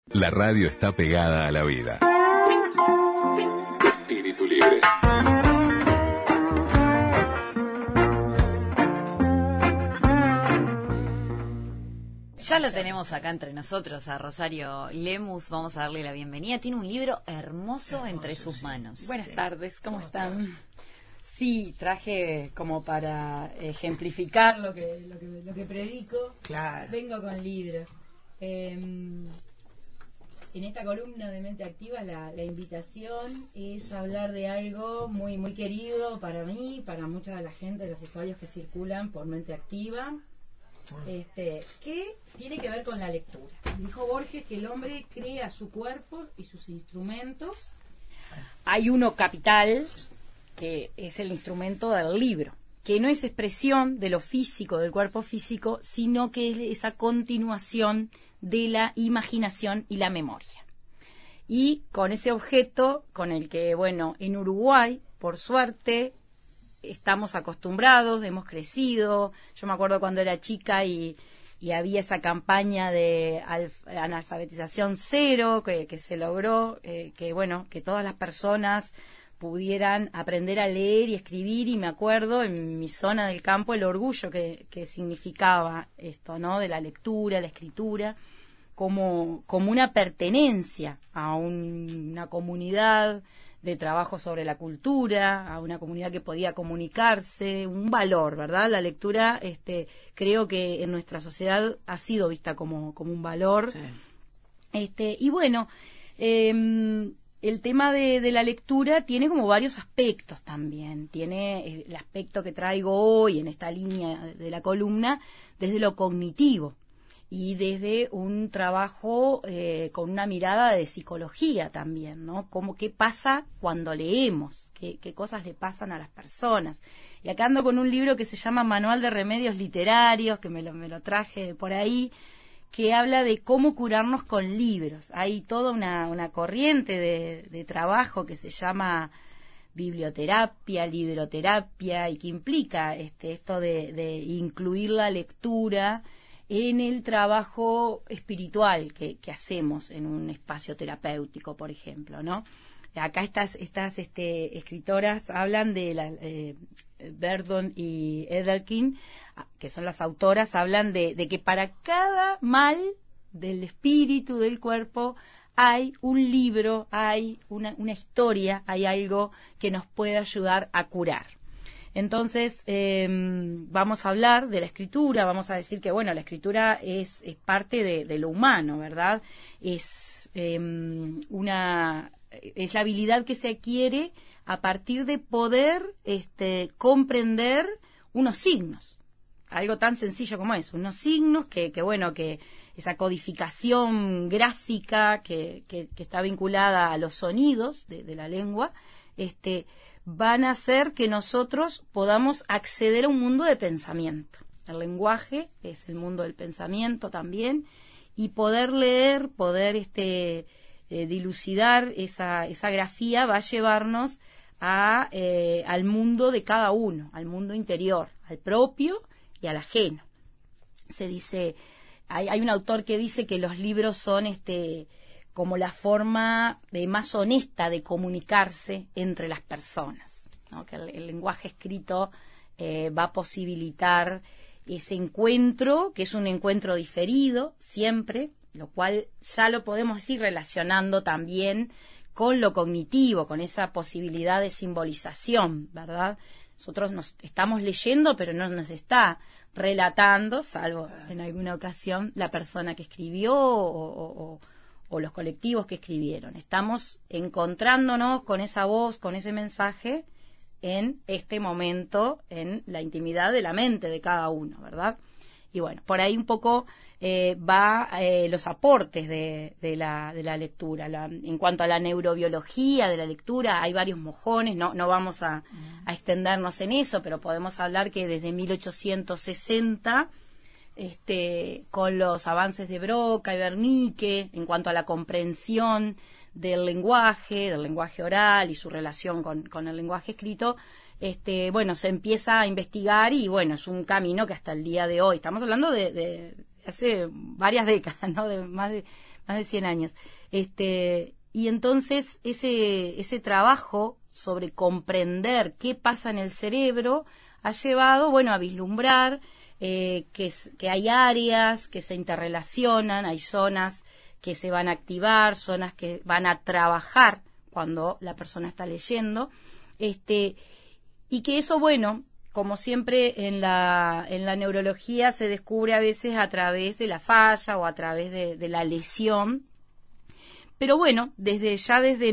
La radio está pegada a la vida. Espíritu libre. Ya lo tenemos acá entre nosotros a Rosario Lemus, vamos a darle la bienvenida. Tiene un libro hermoso entre sus manos. Buenas tardes, ¿cómo están? Sí, traje como para ejemplificar lo que predico. Claro. Vengo con libros. En esta columna de Mente Activa la invitación es hablar de algo muy muy querido para mí, para mucha de la gente, de los usuarios que circulan por Mente Activa. Que tiene que ver con la lectura. Dijo Borges que el hombre crea su cuerpo y sus instrumentos. Hay uno capital, que es el instrumento del libro, que no es expresión de lo físico, del cuerpo físico, sino que es esa continuación de la imaginación y la memoria. Y con ese objeto, con el que, bueno, en Uruguay, por suerte, estamos acostumbrados, hemos crecido. Yo me acuerdo cuando era chica y había esa campaña de analfabetización cero que se logró, que todas las personas pudieran aprender a leer y escribir, y me acuerdo en mi zona del campo el orgullo que significaba esto, ¿no? De la lectura, la escritura, como una pertenencia a una comunidad de trabajo sobre la cultura, a una comunidad que podía comunicarse, un valor, ¿verdad? La lectura, creo que en nuestra sociedad ha sido vista como un valor. Sí. Y bueno, el tema de la lectura tiene como varios aspectos también. Tiene el aspecto que traigo hoy en esta línea de la columna desde lo cognitivo y desde un trabajo con una mirada de psicología también, ¿no? Como qué pasa cuando leemos, qué cosas le pasan a las personas. Y acá ando con un libro que se llama Manual de Remedios Literarios, que me lo traje por ahí, que habla de cómo curarnos con libros. Hay toda una corriente de trabajo que se llama biblioterapia, libroterapia, y que implica esto de incluir la lectura en el trabajo espiritual que hacemos en un espacio terapéutico, por ejemplo, ¿no? Acá estas escritoras hablan de Verdon y Edelkin, que son las autoras, hablan de que para cada mal del espíritu, del cuerpo, hay un libro, hay una historia, hay algo que nos puede ayudar a curar. Entonces, vamos a hablar de la escritura, vamos a decir que, bueno, la escritura es parte de lo humano, ¿verdad? Es la habilidad que se adquiere a partir de poder comprender unos signos. Algo tan sencillo como eso, unos signos que esa codificación gráfica que está vinculada a los sonidos de la lengua, van a hacer que nosotros podamos acceder a un mundo de pensamiento. El lenguaje es el mundo del pensamiento también, y poder leer, poder dilucidar esa grafía va a llevarnos al mundo de cada uno, al mundo interior, al propio y al ajeno. Se dice, hay un autor que dice que los libros son como la forma más honesta de comunicarse entre las personas, ¿no? Que el lenguaje escrito va a posibilitar ese encuentro, que es un encuentro diferido siempre, lo cual ya lo podemos ir relacionando también con lo cognitivo, con esa posibilidad de simbolización, ¿verdad? Nosotros nos estamos leyendo, pero no nos está relatando, salvo en alguna ocasión la persona que escribió o los colectivos que escribieron. Estamos encontrándonos con esa voz, con ese mensaje en este momento, en la intimidad de la mente de cada uno, ¿verdad? Y bueno, por ahí un poco va los aportes de la lectura. En cuanto a la neurobiología de la lectura, hay varios mojones, no vamos a extendernos en eso, pero podemos hablar que desde 1860, con los avances de Broca y Wernicke, en cuanto a la comprensión del lenguaje oral y su relación con el lenguaje escrito, se empieza a investigar, y bueno, es un camino que hasta el día de hoy, estamos hablando de hace varias décadas, ¿no? De más más de 100 años. Y entonces ese trabajo sobre comprender qué pasa en el cerebro ha llevado, bueno, a vislumbrar que hay áreas que se interrelacionan, hay zonas que se van a activar, zonas que van a trabajar cuando la persona está leyendo, y que eso, bueno, como siempre en la neurología se descubre a veces a través de la falla o a través de la lesión. Pero bueno, desde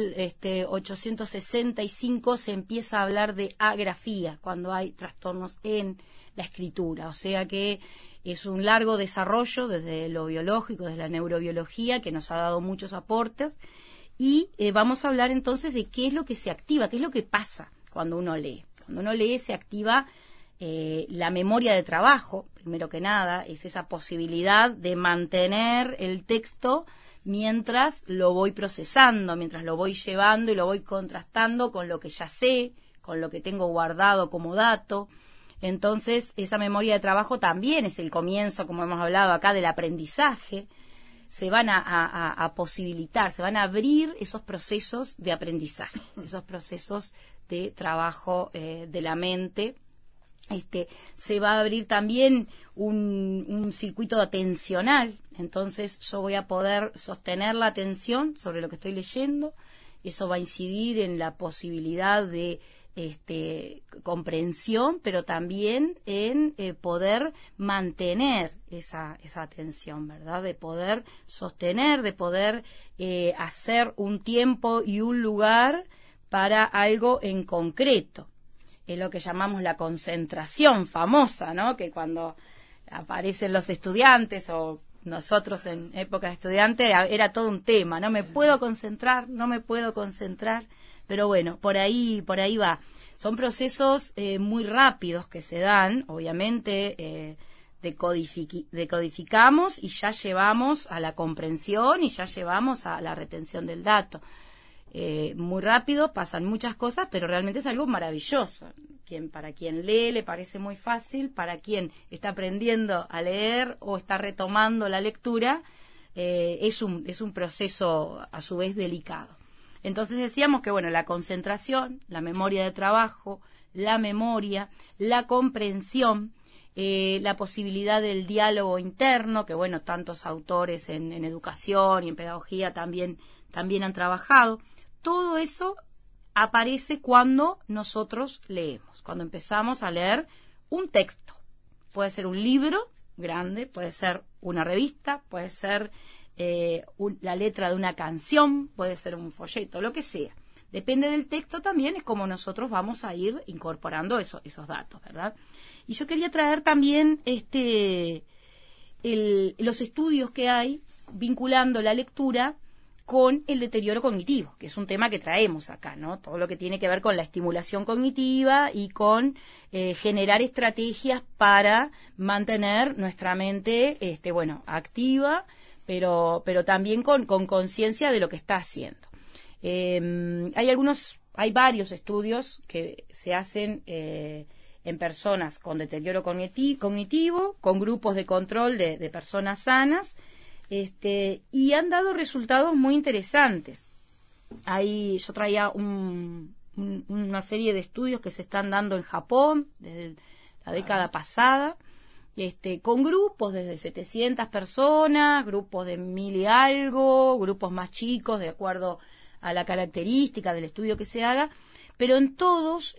1865 se empieza a hablar de agrafía, cuando hay trastornos en la escritura. O sea que es un largo desarrollo desde lo biológico, desde la neurobiología, que nos ha dado muchos aportes. Y vamos a hablar entonces de qué es lo que se activa, qué es lo que pasa cuando uno lee. Cuando uno lee se activa la memoria de trabajo, primero que nada, es esa posibilidad de mantener el texto mientras lo voy procesando, mientras lo voy llevando y lo voy contrastando con lo que ya sé, con lo que tengo guardado como dato. Entonces, esa memoria de trabajo también es el comienzo, como hemos hablado acá, del aprendizaje. Se van a posibilitar, se van a abrir esos procesos de aprendizaje, esos procesos de trabajo de la mente. Se va a abrir también un circuito atencional, entonces yo voy a poder sostener la atención sobre lo que estoy leyendo, eso va a incidir en la posibilidad de comprensión, pero también en poder mantener esa atención, ¿verdad? De poder sostener, de poder hacer un tiempo y un lugar para algo en concreto. Es lo que llamamos la concentración famosa, ¿no? Que cuando aparecen los estudiantes o nosotros en época de estudiante era todo un tema, no me puedo concentrar, pero bueno, por ahí va. Son procesos muy rápidos que se dan, obviamente decodificamos y ya llevamos a la comprensión y ya llevamos a la retención del dato. Muy rápido, pasan muchas cosas, pero realmente es algo maravilloso. Para quien lee le parece muy fácil, para quien está aprendiendo a leer o está retomando la lectura, es un proceso a su vez delicado. Entonces decíamos que, bueno, la concentración, la memoria de trabajo, la memoria, la comprensión, la posibilidad del diálogo interno, que, bueno, tantos autores en educación y en pedagogía también han trabajado. Todo eso aparece cuando nosotros leemos, cuando empezamos a leer un texto. Puede ser un libro grande, puede ser una revista, puede ser la letra de una canción, puede ser un folleto, lo que sea. Depende del texto también, es como nosotros vamos a ir incorporando esos datos, ¿verdad? Y yo quería traer también los estudios que hay vinculando la lectura con el deterioro cognitivo, que es un tema que traemos acá, ¿no? Todo lo que tiene que ver con la estimulación cognitiva y con generar estrategias para mantener nuestra mente, activa, pero también con conciencia de lo que está haciendo. Hay varios estudios que se hacen en personas con deterioro cognitivo, con grupos de control de personas sanas, y han dado resultados muy interesantes. Yo traía una serie de estudios que se están dando en Japón desde la década pasada, con grupos desde 700 personas, grupos de 1000 y algo, grupos más chicos de acuerdo a la característica del estudio que se haga, pero en todos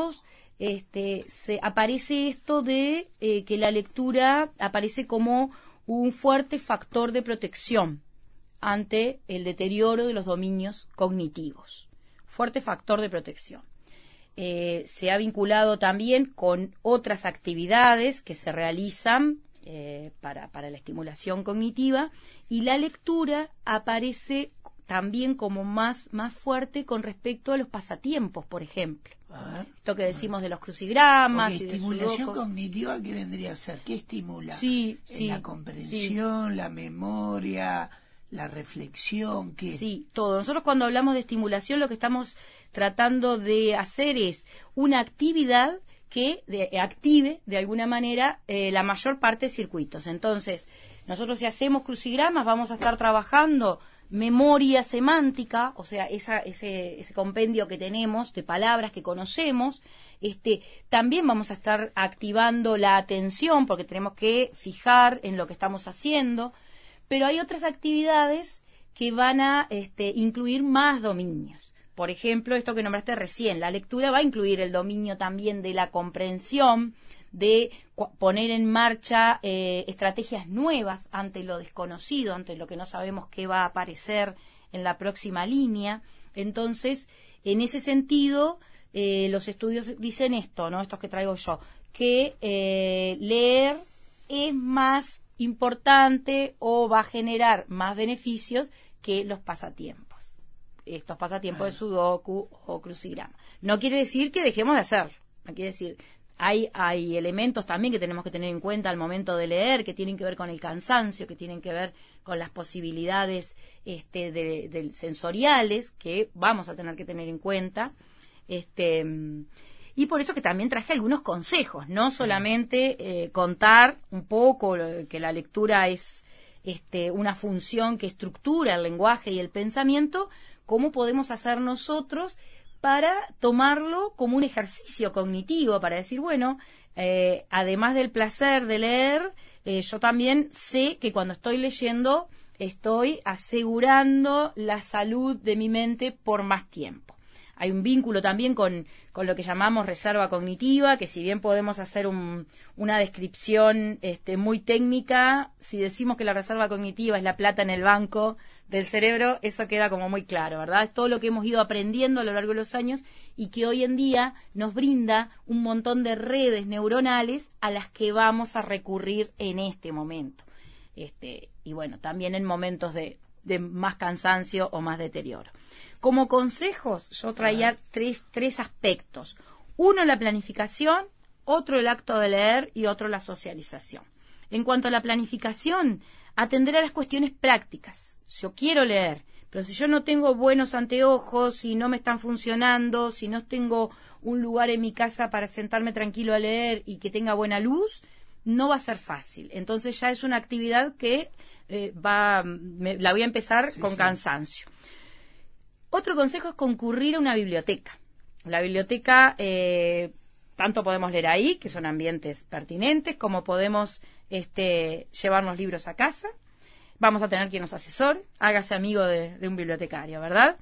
se aparece esto de que la lectura aparece como un fuerte factor de protección ante el deterioro de los dominios cognitivos. Fuerte factor de protección. Se ha vinculado también con otras actividades que se realizan para la estimulación cognitiva, y la lectura aparece también como más fuerte con respecto a los pasatiempos, por ejemplo. Esto que decimos de los crucigramas. Porque y de estimulación cognitiva, ¿qué vendría a ser? ¿Qué estimula? Sí, la comprensión, la memoria, la reflexión, ¿qué? Sí, todo. Nosotros cuando hablamos de estimulación lo que estamos tratando de hacer es una actividad que active de alguna manera la mayor parte de circuitos. Entonces, Nosotros si hacemos crucigramas vamos a estar trabajando memoria semántica, o sea, ese compendio que tenemos de palabras que conocemos. También vamos a estar activando la atención porque tenemos que fijar en lo que estamos haciendo, pero hay otras actividades que van a incluir más dominios. Por ejemplo, esto que nombraste recién, la lectura va a incluir el dominio también de la comprensión, de poner en marcha estrategias nuevas ante lo desconocido, ante lo que no sabemos qué va a aparecer en la próxima línea. Entonces, en ese sentido, los estudios dicen esto, ¿no? Estos que traigo yo, que leer es más importante o va a generar más beneficios que los pasatiempos. Estos pasatiempos de sudoku o crucigrama. No quiere decir que dejemos de hacerlo, no quiere decir... Hay elementos también que tenemos que tener en cuenta al momento de leer, que tienen que ver con el cansancio, que tienen que ver con las posibilidades sensoriales, que vamos a tener que tener en cuenta. Y por eso que también traje algunos consejos, no solamente contar un poco que la lectura es una función que estructura el lenguaje y el pensamiento, cómo podemos hacer nosotros para tomarlo como un ejercicio cognitivo, para decir, bueno, además del placer de leer, yo también sé que cuando estoy leyendo estoy asegurando la salud de mi mente por más tiempo. Hay un vínculo también con lo que llamamos reserva cognitiva, que si bien podemos hacer una descripción muy técnica, si decimos que la reserva cognitiva es la plata en el banco del cerebro, eso queda como muy claro, ¿verdad? Es todo lo que hemos ido aprendiendo a lo largo de los años y que hoy en día nos brinda un montón de redes neuronales a las que vamos a recurrir en este momento. Y bueno, también en momentos de más cansancio o más deterioro. Como consejos, yo traía tres aspectos. Uno, la planificación, otro, el acto de leer y otro, la socialización. En cuanto a la planificación, atender a las cuestiones prácticas. Yo quiero leer, pero si yo no tengo buenos anteojos, si no me están funcionando, si no tengo un lugar en mi casa para sentarme tranquilo a leer y que tenga buena luz, no va a ser fácil. Entonces ya es una actividad que la voy a empezar con cansancio. Otro consejo es concurrir a una biblioteca. La biblioteca, tanto podemos leer ahí, que son ambientes pertinentes, como podemos llevarnos libros a casa. Vamos a tener quien nos asesore, hágase amigo de un bibliotecario, ¿verdad?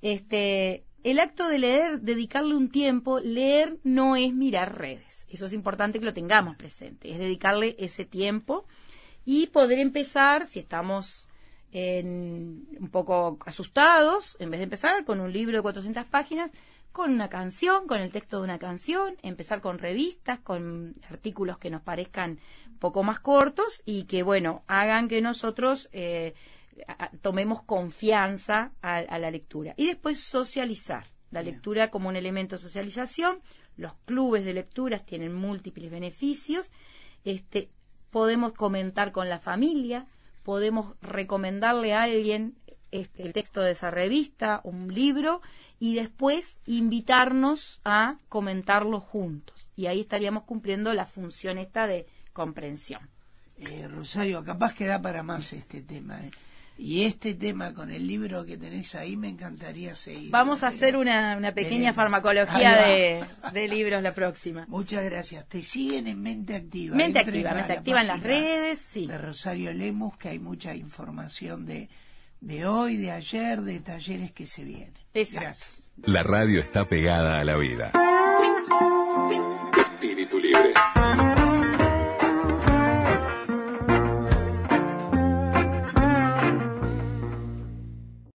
El acto de leer, dedicarle un tiempo, leer no es mirar redes. Eso es importante que lo tengamos presente, es dedicarle ese tiempo y poder empezar, si estamos un poco asustados, en vez de empezar con un libro de 400 páginas, con una canción, con el texto de una canción, empezar con revistas, con artículos que nos parezcan un poco más cortos y que, bueno, hagan que nosotros tomemos confianza a la lectura. Y después socializar. La lectura como un elemento de socialización. Los clubes de lecturas tienen múltiples beneficios. Podemos comentar con la familia, podemos recomendarle a alguien el texto de esa revista, un libro, y después invitarnos a comentarlo juntos. Y ahí estaríamos cumpliendo la función esta de comprensión. Rosario, capaz que da para más este tema. Y este tema con el libro que tenés ahí me encantaría seguir. Vamos a hacer una pequeña farmacología de libros la próxima. Muchas gracias. Te siguen en Mente Activa. Mente Activa en las redes, sí. De Rosario Lemus, que hay mucha información de hoy, de ayer, de talleres que se vienen. Exacto. Gracias. La radio está pegada a la vida. Espíritu libre.